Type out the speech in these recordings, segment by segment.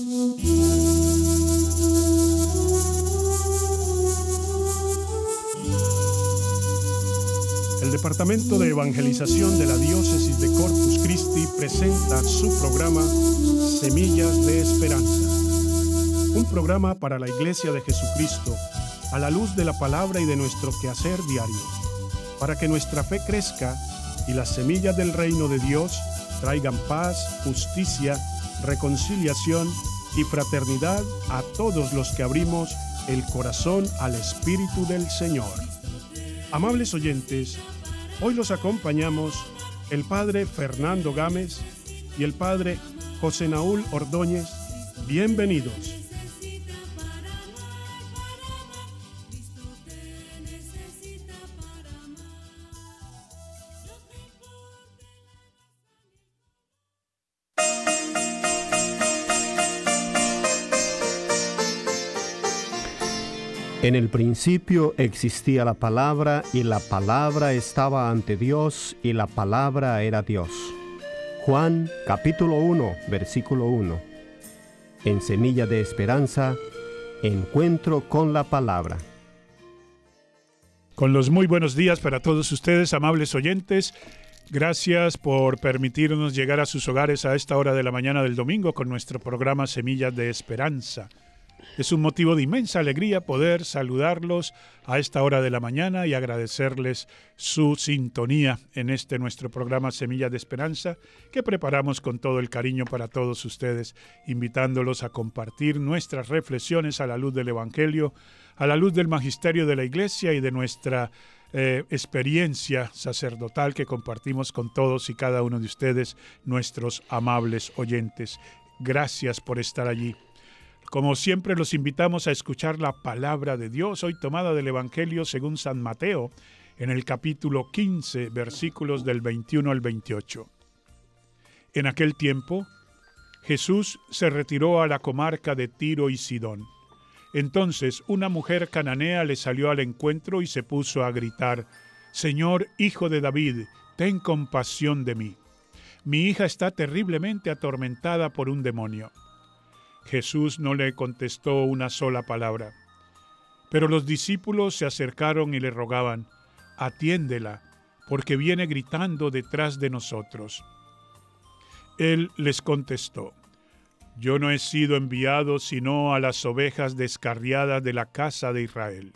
El Departamento de Evangelización de la Diócesis de Corpus Christi presenta su programa Semillas de Esperanza. Un programa para la Iglesia de Jesucristo a la luz de la palabra y de nuestro quehacer diario, para que nuestra fe crezca y las semillas del reino de Dios traigan paz, justicia, reconciliación y fraternidad a todos los que abrimos el corazón al Espíritu del Señor. Amables oyentes, hoy los acompañamos el Padre Fernando Gámez y el Padre José Naúl Ordóñez. Bienvenidos. En el principio existía la palabra, y la palabra estaba ante Dios, y la palabra era Dios. Juan, capítulo 1, versículo 1. En Semilla de Esperanza, encuentro con la palabra. Con los muy buenos días para todos ustedes, amables oyentes. Gracias por permitirnos llegar a sus hogares a esta hora de la mañana del domingo con nuestro programa Semillas de Esperanza. Es un motivo de inmensa alegría poder saludarlos a esta hora de la mañana y agradecerles su sintonía en este nuestro programa Semillas de Esperanza, que preparamos con todo el cariño para todos ustedes, invitándolos a compartir nuestras reflexiones a la luz del Evangelio, a la luz del magisterio de la Iglesia y de nuestra experiencia sacerdotal que compartimos con todos y cada uno de ustedes, nuestros amables oyentes. Gracias por estar allí. Como siempre, los invitamos a escuchar la palabra de Dios, hoy tomada del Evangelio según San Mateo, en el capítulo 15, versículos del 21 al 28. En aquel tiempo, Jesús se retiró a la comarca de Tiro y Sidón. Entonces, una mujer cananea le salió al encuentro y se puso a gritar: «Señor, Hijo de David, ten compasión de mí. Mi hija está terriblemente atormentada por un demonio». Jesús no le contestó una sola palabra. Pero los discípulos se acercaron y le rogaban: «Atiéndela, porque viene gritando detrás de nosotros». Él les contestó: «Yo no he sido enviado sino a las ovejas descarriadas de la casa de Israel».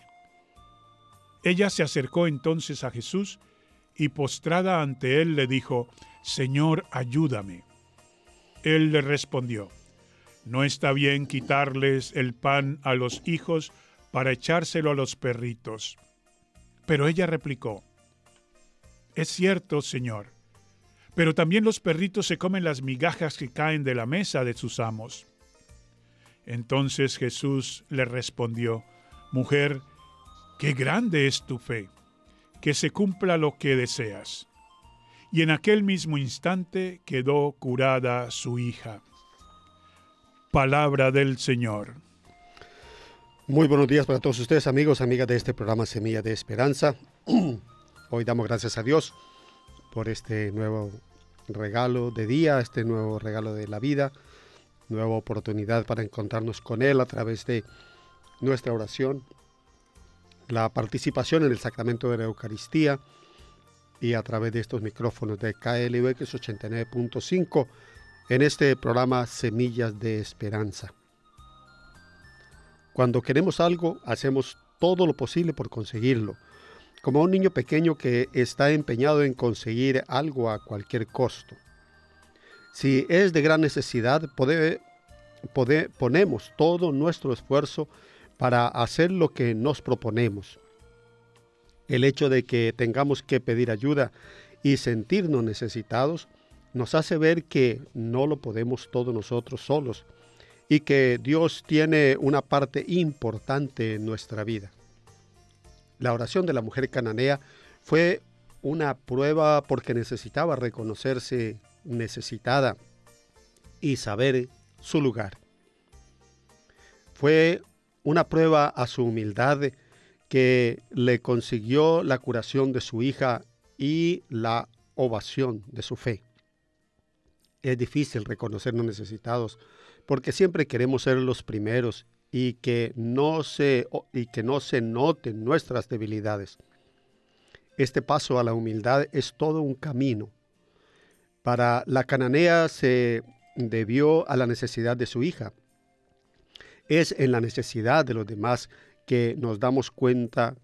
Ella se acercó entonces a Jesús y postrada ante él le dijo: «Señor, ayúdame». Él le respondió: «No está bien quitarles el pan a los hijos para echárselo a los perritos». Pero ella replicó: «Es cierto, Señor, pero también los perritos se comen las migajas que caen de la mesa de sus amos». Entonces Jesús le respondió: «Mujer, qué grande es tu fe, que se cumpla lo que deseas». Y en aquel mismo instante quedó curada su hija. Palabra del Señor. Muy buenos días para todos ustedes, amigos, amigas de este programa Semilla de Esperanza. Hoy damos gracias a Dios por este nuevo regalo de día, este nuevo regalo de la vida, nueva oportunidad para encontrarnos con Él a través de nuestra oración, la participación en el sacramento de la Eucaristía y a través de estos micrófonos de KLUX 89.5 en este programa Semillas de Esperanza. Cuando queremos algo, hacemos todo lo posible por conseguirlo, como un niño pequeño que está empeñado en conseguir algo a cualquier costo. Si es de gran necesidad, ponemos todo nuestro esfuerzo para hacer lo que nos proponemos. El hecho de que tengamos que pedir ayuda y sentirnos necesitados nos hace ver que no lo podemos todos nosotros solos y que Dios tiene una parte importante en nuestra vida. La oración de la mujer cananea fue una prueba porque necesitaba reconocerse necesitada y saber su lugar. Fue una prueba a su humildad que le consiguió la curación de su hija y la ovación de su fe. Es difícil reconocernos necesitados, porque siempre queremos ser los primeros y que no se noten nuestras debilidades. Este paso a la humildad es todo un camino. Para la cananea se debió a la necesidad de su hija. Es en la necesidad de los demás que nos damos cuenta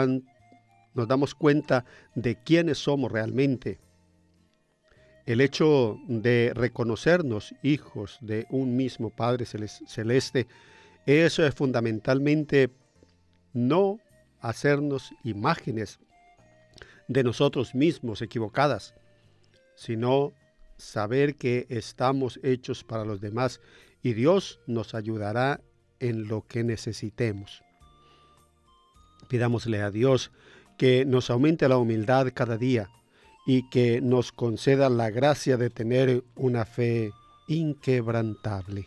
de quiénes somos realmente. El hecho de reconocernos hijos de un mismo Padre Celeste, eso es fundamentalmente no hacernos imágenes de nosotros mismos equivocadas, sino saber que estamos hechos para los demás y Dios nos ayudará en lo que necesitemos. Pidámosle a Dios que nos aumente la humildad cada día y que nos conceda la gracia de tener una fe inquebrantable.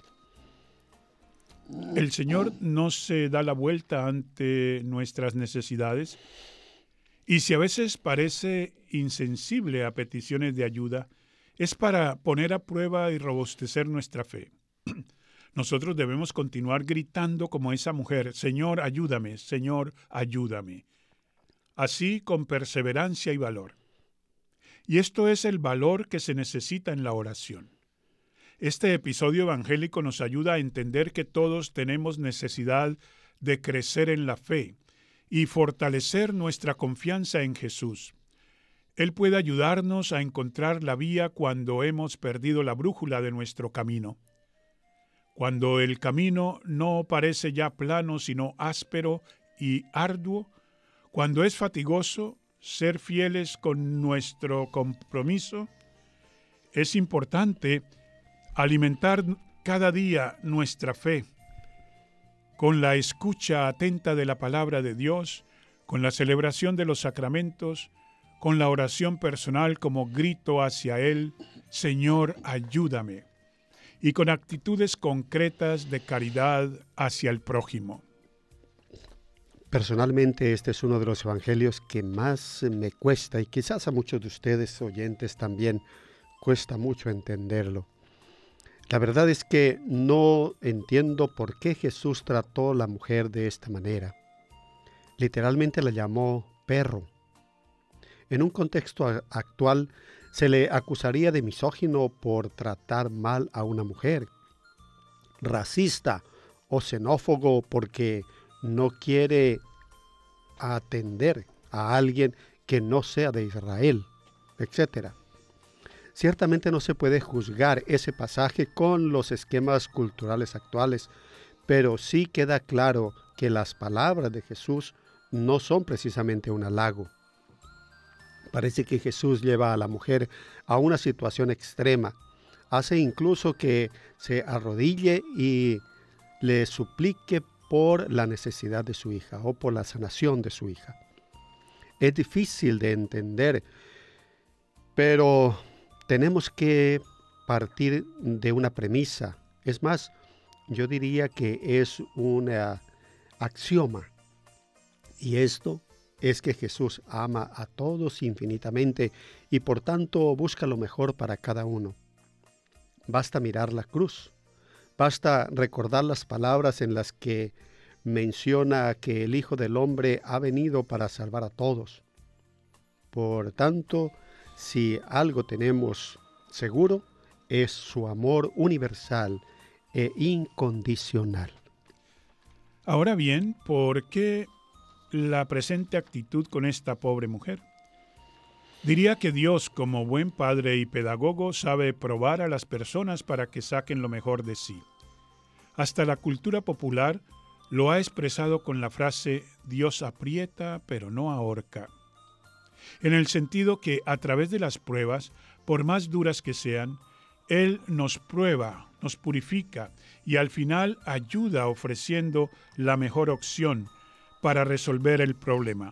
El Señor no se da la vuelta ante nuestras necesidades, y si a veces parece insensible a peticiones de ayuda, es para poner a prueba y robustecer nuestra fe. Nosotros debemos continuar gritando como esa mujer: Señor, ayúdame, Señor, ayúdame. Así con perseverancia y valor. Y esto es el valor que se necesita en la oración. Este episodio evangélico nos ayuda a entender que todos tenemos necesidad de crecer en la fe y fortalecer nuestra confianza en Jesús. Él puede ayudarnos a encontrar la vía cuando hemos perdido la brújula de nuestro camino. Cuando el camino no parece ya plano, sino áspero y arduo, cuando es fatigoso ser fieles con nuestro compromiso, es importante alimentar cada día nuestra fe con la escucha atenta de la palabra de Dios, con la celebración de los sacramentos, con la oración personal como grito hacia Él: Señor, ayúdame, y con actitudes concretas de caridad hacia el prójimo. Personalmente, este es uno de los evangelios que más me cuesta, y quizás a muchos de ustedes oyentes también cuesta mucho entenderlo. La verdad es que no entiendo por qué Jesús trató a la mujer de esta manera. Literalmente la llamó perro. En un contexto actual, se le acusaría de misógino por tratar mal a una mujer, racista o xenófobo porque no quiere atender a alguien que no sea de Israel, etc. Ciertamente no se puede juzgar ese pasaje con los esquemas culturales actuales, pero sí queda claro que las palabras de Jesús no son precisamente un halago. Parece que Jesús lleva a la mujer a una situación extrema. Hace incluso que se arrodille y le suplique por la necesidad de su hija o por la sanación de su hija. Es difícil de entender, pero tenemos que partir de una premisa. Es más, yo diría que es un axioma. Y esto es que Jesús ama a todos infinitamente y por tanto busca lo mejor para cada uno. Basta mirar la cruz. Basta recordar las palabras en las que menciona que el Hijo del Hombre ha venido para salvar a todos. Por tanto, si algo tenemos seguro, es su amor universal e incondicional. Ahora bien, ¿por qué la presente actitud con esta pobre mujer? Diría que Dios, como buen padre y pedagogo, sabe probar a las personas para que saquen lo mejor de sí. Hasta la cultura popular lo ha expresado con la frase: Dios aprieta, pero no ahorca. En el sentido que a través de las pruebas, por más duras que sean, Él nos prueba, nos purifica y al final ayuda ofreciendo la mejor opción para resolver el problema.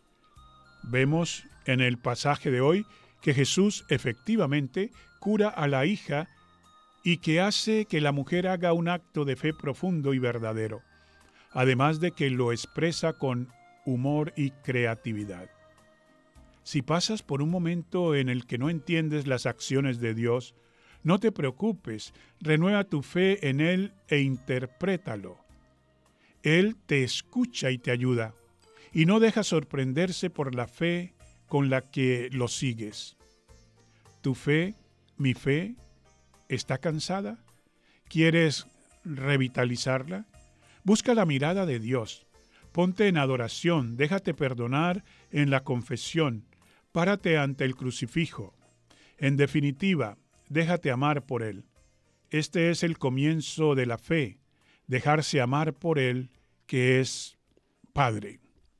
Vemos en el pasaje de hoy que Jesús efectivamente cura a la hija y que hace que la mujer haga un acto de fe profundo y verdadero, además de que lo expresa con humor y creatividad. Si pasas por un momento en el que no entiendes las acciones de Dios, No te preocupes, renueva tu fe en Él e interprétalo. Él te escucha y te ayuda, y no deja sorprenderse por la fe con la que lo sigues. ¿Tu fe, mi fe, está cansada? ¿Quieres revitalizarla? Busca la mirada de Dios. Ponte en adoración, déjate perdonar en la confesión, párate ante el crucifijo. En definitiva, déjate amar por Él. Este es el comienzo de la fe, dejarse amar por Él, que es Padre.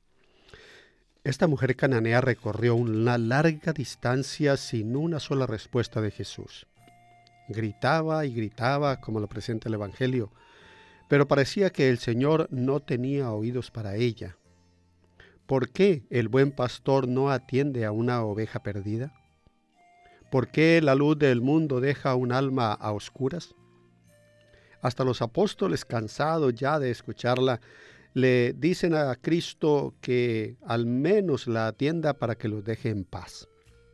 Esta mujer cananea recorrió una larga distancia sin una sola respuesta de Jesús. Gritaba y gritaba, como lo presenta el Evangelio, pero parecía que el Señor no tenía oídos para ella. ¿Por qué el buen pastor no atiende a una oveja perdida? ¿Por qué la luz del mundo deja un alma a oscuras? Hasta los apóstoles, cansados ya de escucharla, le dicen a Cristo que al menos la atienda para que los deje en paz.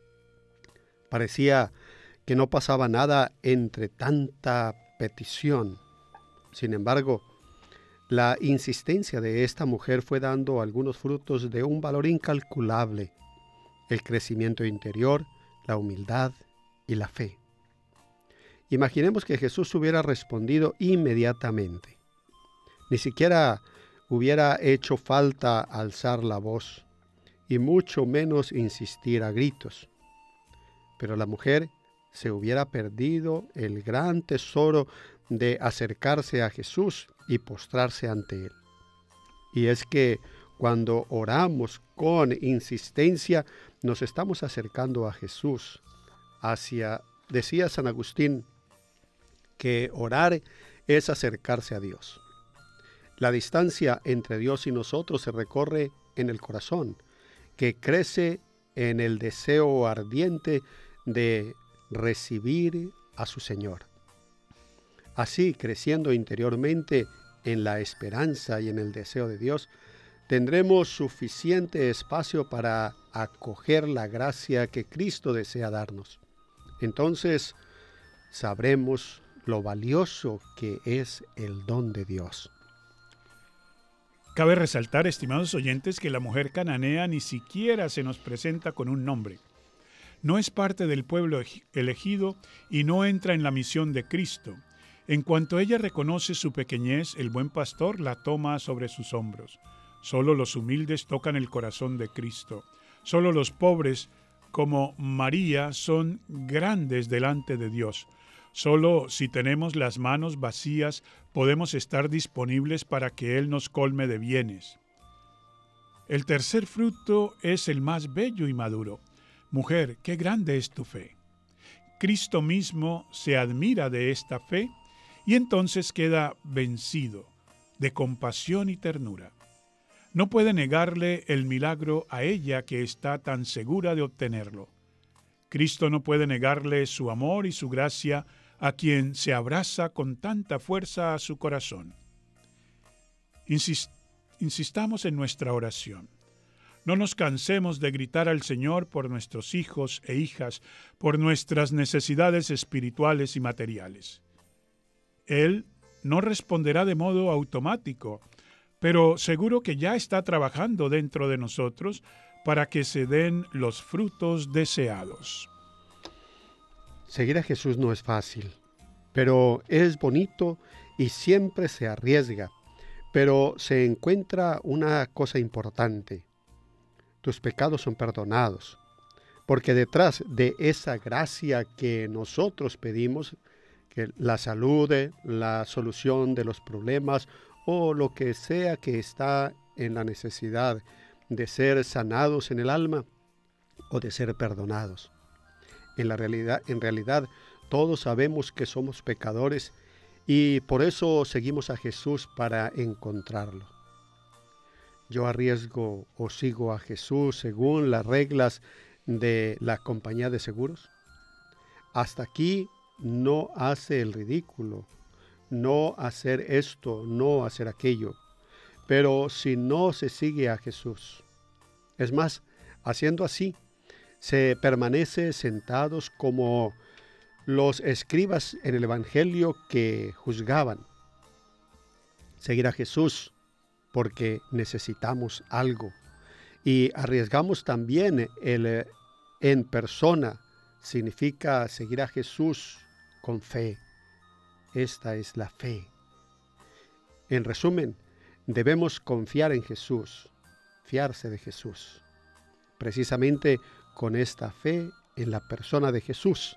Parecía que no pasaba nada entre tanta petición. Sin embargo, la insistencia de esta mujer fue dando algunos frutos de un valor incalculable: el crecimiento interior, la humildad y la fe. Imaginemos que Jesús hubiera respondido inmediatamente. Ni siquiera hubiera hecho falta alzar la voz, y mucho menos insistir a gritos. Pero la mujer se hubiera perdido el gran tesoro de acercarse a Jesús y postrarse ante Él. Y es que cuando oramos con insistencia, nos estamos acercando a Jesús. Decía San Agustín, que orar es acercarse a Dios. La distancia entre Dios y nosotros se recorre en el corazón, que crece en el deseo ardiente de recibir a su Señor. Así, creciendo interiormente en la esperanza y en el deseo de Dios, tendremos suficiente espacio para acoger la gracia que Cristo desea darnos. Entonces, sabremos lo valioso que es el don de Dios. Cabe resaltar, estimados oyentes, que la mujer cananea ni siquiera se nos presenta con un nombre. No es parte del pueblo elegido y no entra en la misión de Cristo. En cuanto ella reconoce su pequeñez, el buen pastor la toma sobre sus hombros. Solo los humildes tocan el corazón de Cristo. Solo los pobres, como María, son grandes delante de Dios. Solo si tenemos las manos vacías podemos estar disponibles para que Él nos colme de bienes. El tercer fruto es el más bello y maduro. Mujer, qué grande es tu fe. Cristo mismo se admira de esta fe y entonces queda vencido de compasión y ternura. No puede negarle el milagro a ella que está tan segura de obtenerlo. Cristo no puede negarle su amor y su gracia a quien se abraza con tanta fuerza a su corazón. Insistamos en nuestra oración. No nos cansemos de gritar al Señor por nuestros hijos e hijas, por nuestras necesidades espirituales y materiales. Él no responderá de modo automático, pero seguro que ya está trabajando dentro de nosotros para que se den los frutos deseados. Seguir a Jesús no es fácil, pero es bonito y siempre se arriesga. Pero se encuentra una cosa importante: tus pecados son perdonados, porque detrás de esa gracia que nosotros pedimos, que la salud, la solución de los problemas o lo que sea que está en la necesidad de ser sanados en el alma o de ser perdonados. En realidad, todos sabemos que somos pecadores y por eso seguimos a Jesús para encontrarlo. Yo arriesgo o sigo a Jesús según las reglas de la compañía de seguros. Hasta aquí no hace el ridículo, no hacer esto, no hacer aquello. Pero si no se sigue a Jesús, es más, haciendo así, se permanece sentados como los escribas en el Evangelio que juzgaban. Seguir a Jesús porque necesitamos algo. Y arriesgamos también el en persona. Significa seguir a Jesús con fe. Esta es la fe. En resumen, debemos confiar en Jesús, fiarse de Jesús. Precisamente con esta fe en la persona de Jesús.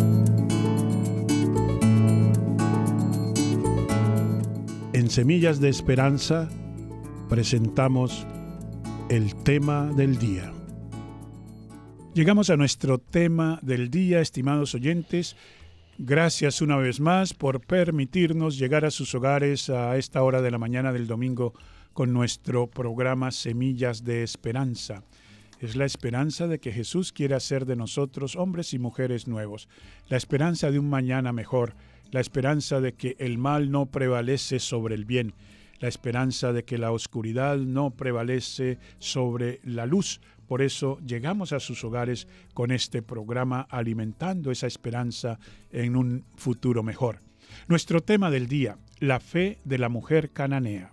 En Semillas de Esperanza presentamos el tema del día. Llegamos a nuestro tema del día, estimados oyentes. Gracias una vez más por permitirnos llegar a sus hogares a esta hora de la mañana del domingo con nuestro programa Semillas de Esperanza. Es la esperanza de que Jesús quiere hacer de nosotros hombres y mujeres nuevos, la esperanza de un mañana mejor, la esperanza de que el mal no prevalece sobre el bien, la esperanza de que la oscuridad no prevalece sobre la luz. Por eso llegamos a sus hogares con este programa alimentando esa esperanza en un futuro mejor. Nuestro tema del día, la fe de la mujer cananea.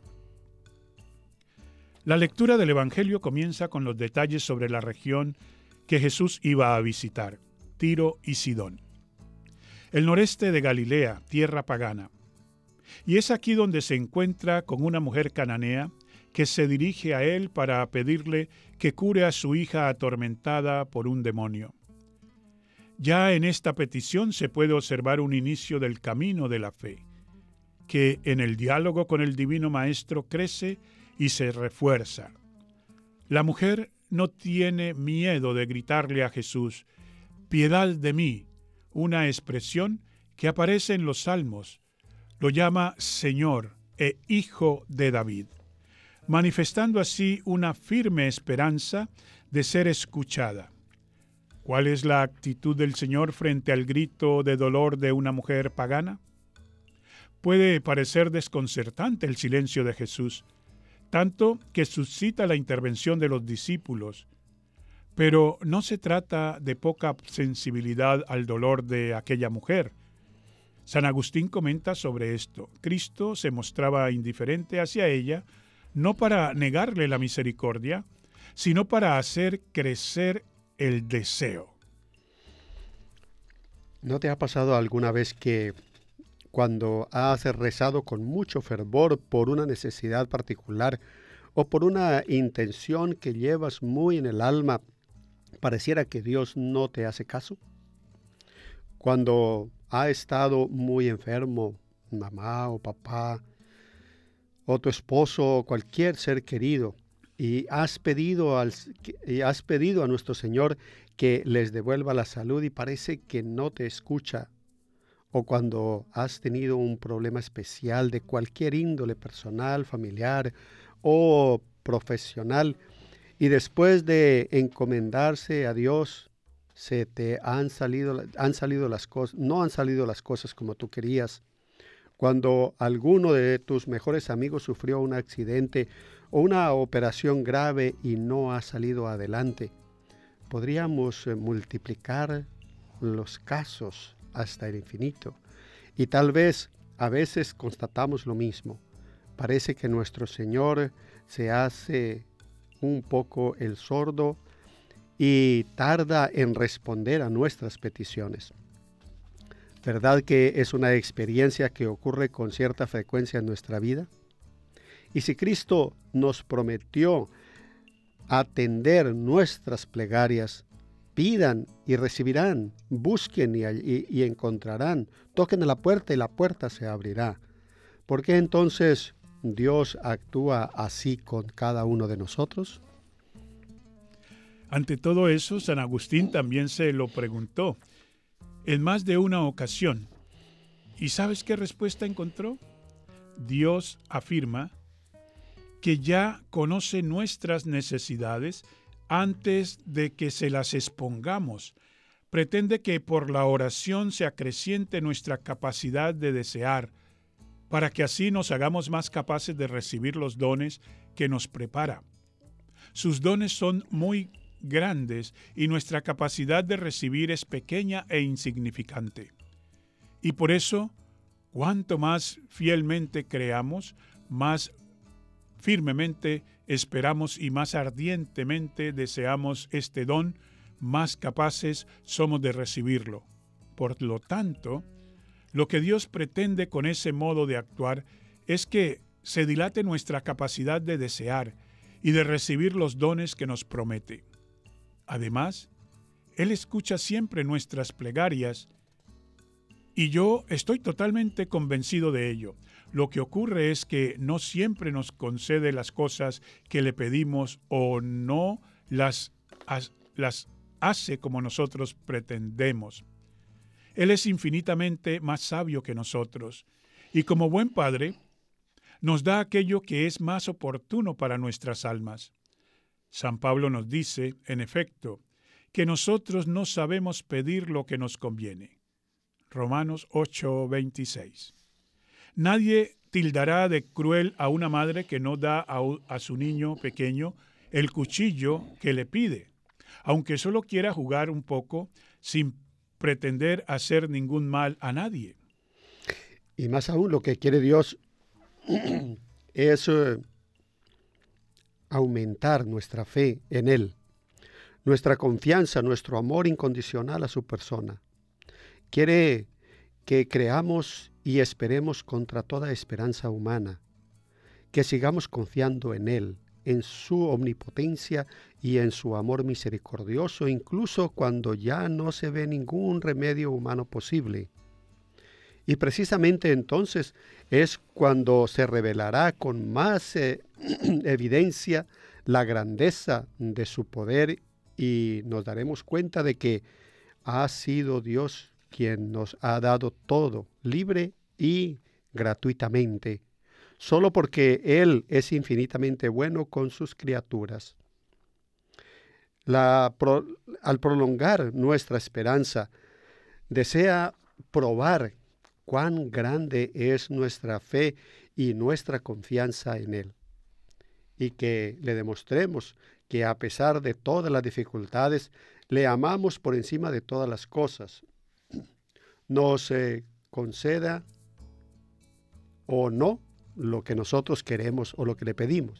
La lectura del Evangelio comienza con los detalles sobre la región que Jesús iba a visitar, Tiro y Sidón. El noreste de Galilea, tierra pagana. Y es aquí donde se encuentra con una mujer cananea que se dirige a él para pedirle que cure a su hija atormentada por un demonio. Ya en esta petición se puede observar un inicio del camino de la fe, que en el diálogo con el Divino Maestro crece y se refuerza. La mujer no tiene miedo de gritarle a Jesús, «Piedad de mí», una expresión que aparece en los Salmos. Lo llama Señor e Hijo de David, manifestando así una firme esperanza de ser escuchada. ¿Cuál es la actitud del Señor frente al grito de dolor de una mujer pagana? Puede parecer desconcertante el silencio de Jesús, tanto que suscita la intervención de los discípulos. Pero no se trata de poca sensibilidad al dolor de aquella mujer. San Agustín comenta sobre esto. Cristo se mostraba indiferente hacia ella, no para negarle la misericordia, sino para hacer crecer el deseo. ¿No te ha pasado alguna vez que cuando has rezado con mucho fervor por una necesidad particular o por una intención que llevas muy en el alma, pareciera que Dios no te hace caso? Cuando ha estado muy enfermo, mamá o papá, o tu esposo o cualquier ser querido, y has pedido a nuestro Señor que les devuelva la salud y parece que no te escucha, o cuando has tenido un problema especial de cualquier índole personal, familiar o profesional, y después de encomendarse a Dios, no han salido las cosas como tú querías. Cuando alguno de tus mejores amigos sufrió un accidente o una operación grave y no ha salido adelante, podríamos multiplicar los casos hasta el infinito. Y tal vez a veces constatamos lo mismo. Parece que nuestro Señor se hace un poco el sordo y tarda en responder a nuestras peticiones. ¿Verdad que es una experiencia que ocurre con cierta frecuencia en nuestra vida? Y si Cristo nos prometió atender nuestras plegarias, pidan y recibirán, busquen y encontrarán, toquen a la puerta y la puerta se abrirá. ¿Por qué entonces Dios actúa así con cada uno de nosotros? Ante todo eso, San Agustín también se lo preguntó en más de una ocasión. ¿Y sabes qué respuesta encontró? Dios afirma que ya conoce nuestras necesidades antes de que se las expongamos. Pretende que por la oración se acreciente nuestra capacidad de desear, para que así nos hagamos más capaces de recibir los dones que nos prepara. Sus dones son muy grandes y nuestra capacidad de recibir es pequeña e insignificante. Y por eso, cuanto más fielmente creamos, más firmemente esperamos y más ardientemente deseamos este don, más capaces somos de recibirlo. Por lo tanto, lo que Dios pretende con ese modo de actuar es que se dilate nuestra capacidad de desear y de recibir los dones que nos promete. Además, Él escucha siempre nuestras plegarias y yo estoy totalmente convencido de ello. Lo que ocurre es que no siempre nos concede las cosas que le pedimos o no las hace como nosotros pretendemos. Él es infinitamente más sabio que nosotros y como buen Padre nos da aquello que es más oportuno para nuestras almas. San Pablo nos dice, en efecto, que nosotros no sabemos pedir lo que nos conviene. Romanos 8:26. Nadie tildará de cruel a una madre que no da a su niño pequeño el cuchillo que le pide, aunque solo quiera jugar un poco sin pretender hacer ningún mal a nadie. Y más aún, lo que quiere Dios es aumentar nuestra fe en Él, nuestra confianza, nuestro amor incondicional a su persona. Quiere que creamos y esperemos contra toda esperanza humana, que sigamos confiando en Él, en su omnipotencia y en su amor misericordioso, incluso cuando ya no se ve ningún remedio humano posible. Y precisamente entonces es cuando se revelará con más evidencia la grandeza de su poder y nos daremos cuenta de que ha sido Dios quien nos ha dado todo, libre y gratuitamente, solo porque Él es infinitamente bueno con sus criaturas. Al prolongar nuestra esperanza, desea probar cuán grande es nuestra fe y nuestra confianza en Él, y que le demostremos que a pesar de todas las dificultades, le amamos por encima de todas las cosas, nos conceda o no lo que nosotros queremos o lo que le pedimos.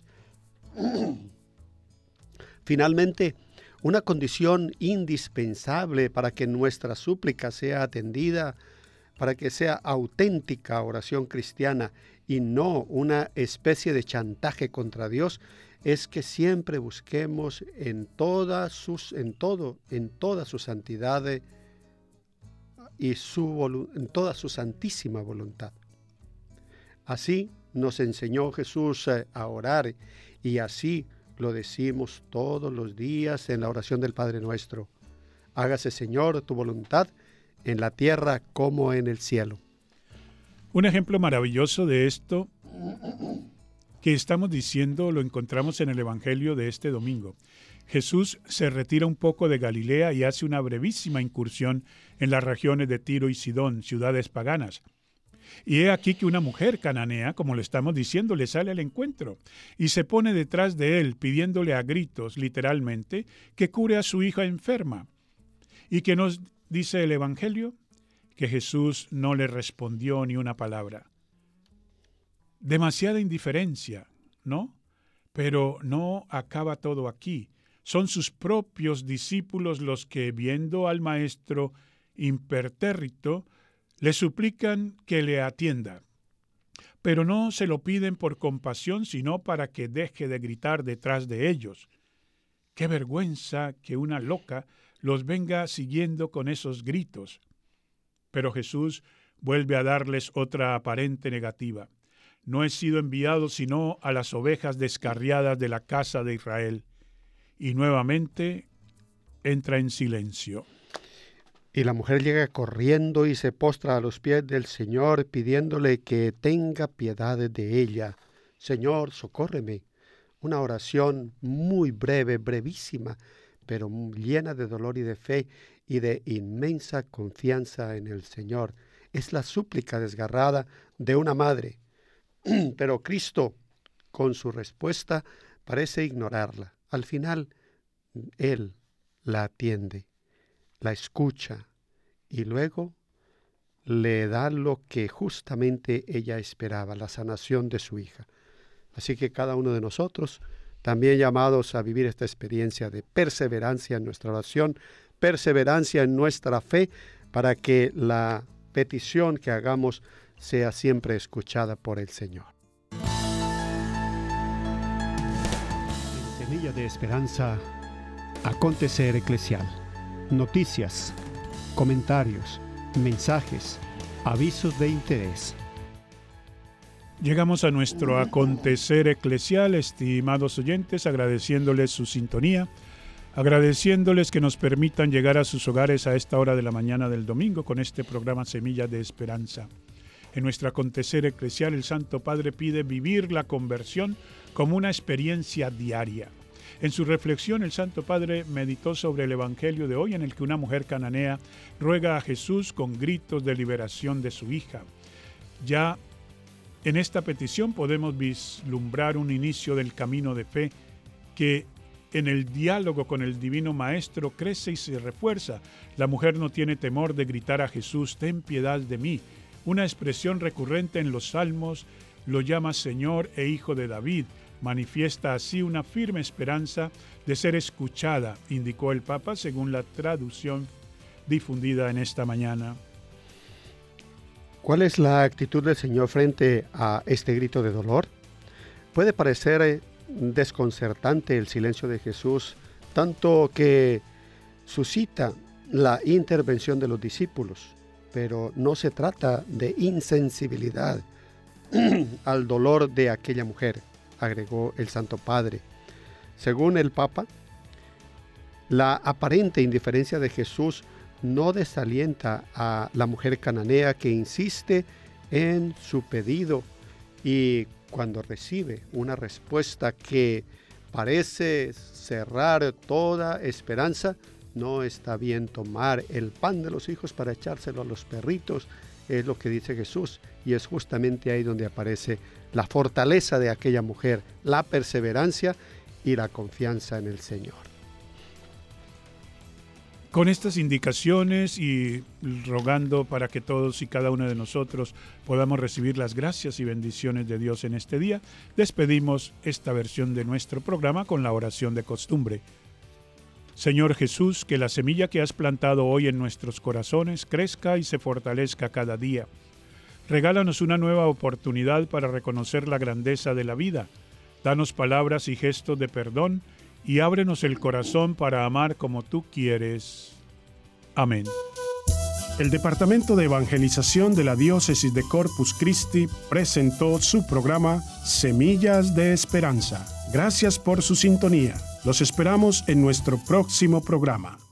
Finalmente, una condición indispensable para que nuestra súplica sea atendida, para que sea auténtica oración cristiana y no una especie de chantaje contra Dios, es que siempre busquemos en toda su santidad y en toda su santísima voluntad. Así nos enseñó Jesús a orar y así lo decimos todos los días en la oración del Padre Nuestro. Hágase, Señor, tu voluntad en la tierra como en el cielo. Un ejemplo maravilloso de esto que estamos diciendo lo encontramos en el Evangelio de este domingo. Jesús se retira un poco de Galilea y hace una brevísima incursión en las regiones de Tiro y Sidón, ciudades paganas. Y he aquí que una mujer cananea, como le estamos diciendo, le sale al encuentro y se pone detrás de él pidiéndole a gritos, literalmente, que cure a su hija enferma. ¿Y qué nos dice el Evangelio? Que Jesús no le respondió ni una palabra. Demasiada indiferencia, ¿no? Pero no acaba todo aquí. Son sus propios discípulos los que, viendo al maestro impertérrito, le suplican que le atienda. Pero no se lo piden por compasión, sino para que deje de gritar detrás de ellos. ¡Qué vergüenza que una loca los venga siguiendo con esos gritos! Pero Jesús vuelve a darles otra aparente negativa. No he sido enviado sino a las ovejas descarriadas de la casa de Israel. Y nuevamente entra en silencio. Y la mujer llega corriendo y se postra a los pies del Señor, pidiéndole que tenga piedad de ella. Señor, socórreme. Una oración muy breve, brevísima, pero llena de dolor y de fe y de inmensa confianza en el Señor. Es la súplica desgarrada de una madre. Pero Cristo, con su respuesta, parece ignorarla. Al final, Él la atiende, la escucha y luego le da lo que justamente ella esperaba, la sanación de su hija. Así que cada uno de nosotros, también llamados a vivir esta experiencia de perseverancia en nuestra oración, perseverancia en nuestra fe, para que la petición que hagamos sea siempre escuchada por el Señor. En Semilla de Esperanza, acontecer eclesial. Noticias, comentarios, mensajes, avisos de interés. Llegamos a nuestro acontecer eclesial, estimados oyentes, agradeciéndoles su sintonía, agradeciéndoles que nos permitan llegar a sus hogares a esta hora de la mañana del domingo con este programa Semillas de Esperanza. En nuestro acontecer eclesial, el Santo Padre pide vivir la conversión como una experiencia diaria. En su reflexión, el Santo Padre meditó sobre el Evangelio de hoy, en el que una mujer cananea ruega a Jesús con gritos de liberación de su hija. Ya en esta petición podemos vislumbrar un inicio del camino de fe que en el diálogo con el Divino Maestro crece y se refuerza. La mujer no tiene temor de gritar a Jesús: ten piedad de mí. Una expresión recurrente en los Salmos lo llama Señor e Hijo de David. Manifiesta así una firme esperanza de ser escuchada, indicó el Papa según la traducción difundida en esta mañana. ¿Cuál es la actitud del Señor frente a este grito de dolor? Puede parecer desconcertante el silencio de Jesús, tanto que suscita la intervención de los discípulos, pero no se trata de insensibilidad al dolor de aquella mujer, agregó el Santo Padre. Según el Papa, la aparente indiferencia de Jesús no desalienta a la mujer cananea, que insiste en su pedido, y cuando recibe una respuesta que parece cerrar toda esperanza, no está bien tomar el pan de los hijos para echárselo a los perritos, es lo que dice Jesús, y es justamente ahí donde aparece la fortaleza de aquella mujer, la perseverancia y la confianza en el Señor. Con estas indicaciones y rogando para que todos y cada uno de nosotros podamos recibir las gracias y bendiciones de Dios en este día, despedimos esta versión de nuestro programa con la oración de costumbre. Señor Jesús, que la semilla que has plantado hoy en nuestros corazones crezca y se fortalezca cada día. Regálanos una nueva oportunidad para reconocer la grandeza de la vida. Danos palabras y gestos de perdón y ábrenos el corazón para amar como tú quieres. Amén. El Departamento de Evangelización de la Diócesis de Corpus Christi presentó su programa Semillas de Esperanza. Gracias por su sintonía. Los esperamos en nuestro próximo programa.